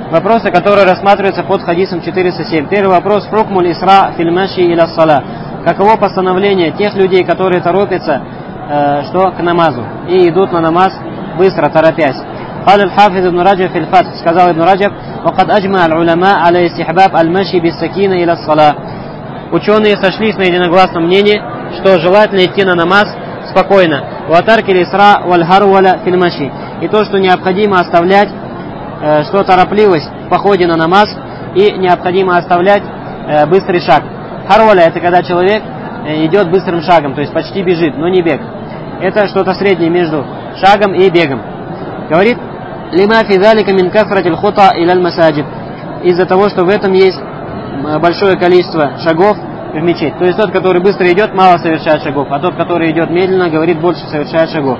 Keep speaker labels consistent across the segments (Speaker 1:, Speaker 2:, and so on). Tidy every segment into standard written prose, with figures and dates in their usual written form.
Speaker 1: Вопросы, которые рассматриваются под хадисом 407. Первый вопрос. Хукмуль исра фил маши иля ссала. Каково постановление тех людей, которые торопятся к намазу и идут на намаз быстро, торопясь? قال الحافظ ابن رجب في الفتح, сказал Ибн Раджаб, وقد أجمع العلماء على استحباب المشي بالسكينة إلى الصلاة. Ученые сошлись на единогласном мнении, что желательно идти на намаз спокойно. وترك الإسراء والهرولة في المشي. И то, что необходимо оставлять, что торопливость в походе на намаз, и необходимо оставлять быстрый шаг. Харваля — это когда человек идет быстрым шагом, то есть почти бежит, но не бег. Это что-то среднее между шагом и бегом. Говорит, лима фи залика мин кафратил хута иляль масаджид. Из-за того, что в этом есть большое количество шагов в мечеть. То есть тот, который быстро идет, мало совершает шагов, а тот, который идет медленно, говорит, больше совершает шагов.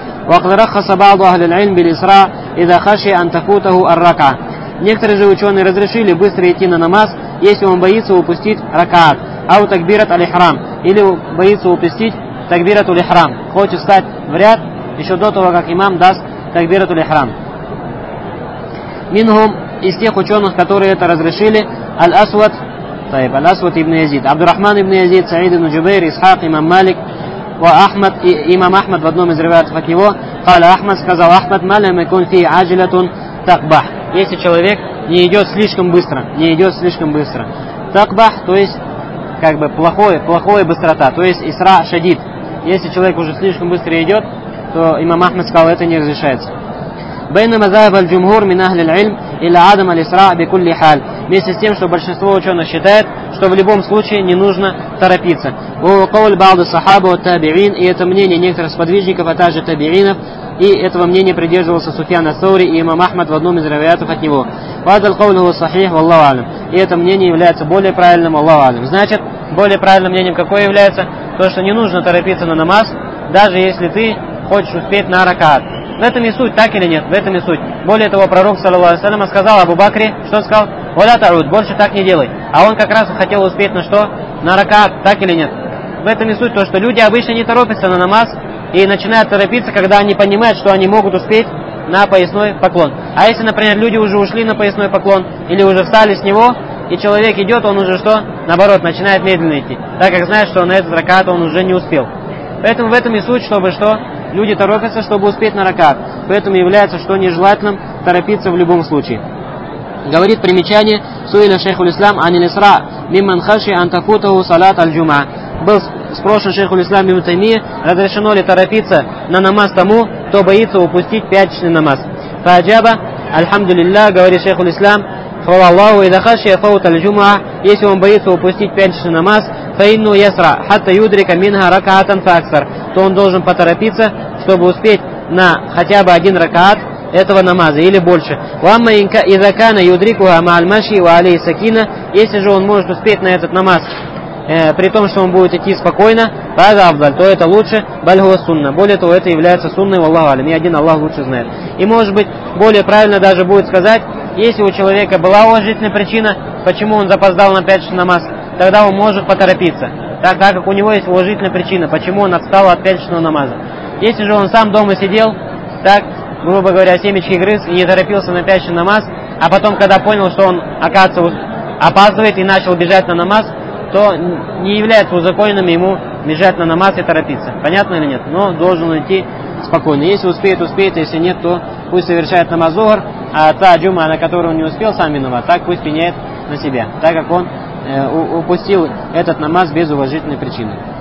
Speaker 1: Некоторые же ученые разрешили быстро идти на намаз, если он боится упустить ракаат, ау такбират аль-ихрам, или боится упустить такбират аль-ихрам, хочет встать в ряд еще до того, как имам даст такбират аль-ихрам. Минхум, из тех ученых, которые это разрешили, аль-асвад ибн Язид, Абдуррахман ибн Язид, Саид ибн Джубейр, Исхак, имам Малик, Ахмад, и имам Ахмад в одном из риваятов от него, сказал Ахмад, малям икун фи аджилатун такбах. Если человек не идет слишком быстро, такбах, то есть как бы плохая быстрота, то есть исра шадид. Если человек уже слишком быстро идет, то имам Ахмад сказал, это не разрешается. Вместе с тем, что большинство ученых считает, что в любом случае не нужно торопиться. И это мнение некоторых сподвижников, а также табиинов, и этого мнения придерживался Суфьян ас-Саури и имам Ахмад в одном из риваятов от него. И это мнение является более правильным, Аллаху алям. Значит, более правильным мнением какое является? То, что не нужно торопиться на намаз, даже если ты хочешь успеть на ракаат. В этом и суть, так или нет? В этом и суть. Более того, пророк, саллаллаху алейхи ва саллям, сказал Абу Бакре, что сказал? «Валя тауд, больше так не делай». А он как раз хотел успеть на что? На ракаат, так или нет? В этом и суть, то, что люди обычно не торопятся на намаз и начинают торопиться, когда они понимают, что они могут успеть на поясной поклон. А если, например, люди уже ушли на поясной поклон или уже встали с него, и человек идет, он уже что? Наоборот, начинает медленно идти, так как знает, что на этот ракаат он уже не успел. Поэтому в этом и суть, чтобы что? Люди торопятся, чтобы успеть на ракаат. Поэтому является, что нежелательным торопиться в любом случае. Говорит примечание Суиля шейхуль ислам анил исра мимман хаши антафутаху салат аль-джума. Был спрошен шейхуль ислам ибн Таймия, разрешено ли торопиться на намаз тому, кто боится упустить пятничный намаз. Фаджаба, альхамдулилля, говорит шейхуль ислам, хвала Аллаху, ида хаши фаут аль-джума, если он боится упустить пятничный намаз, фаинну ясра, хатта юдрика минха ракаатан факсар, то он должен поторопиться, чтобы успеть на хотя бы один ракаат этого намаза или больше. Вамма изакана юдрикуха ма'аль-маши ва алей сакина, если же он может успеть на этот намаз, при том, что он будет идти спокойно, то это лучше, бальгуа сунна. Более того, это является сунной, валлаху алям, и один Аллах лучше знает. И может быть, более правильно даже будет сказать, если у человека была уважительная причина, почему он запоздал на пятничный намаз, тогда он может поторопиться, так как у него есть уважительная причина, почему он отстал от пятничного намаза. Если же он сам дома сидел, так, грубо говоря, семечки грыз и не торопился на пятничный намаз, а потом, когда понял, что он, оказывается, опаздывает и начал бежать на намаз, то не является узаконенным ему бежать на намаз и торопиться. Понятно или нет? Но должен идти спокойно. Если успеет, успеет, если нет, то пусть совершает намаз зухр, а та джума, на которую он не успел, сам виноват, так пусть пеняет на себя, так как он упустил этот намаз без уважительной причины.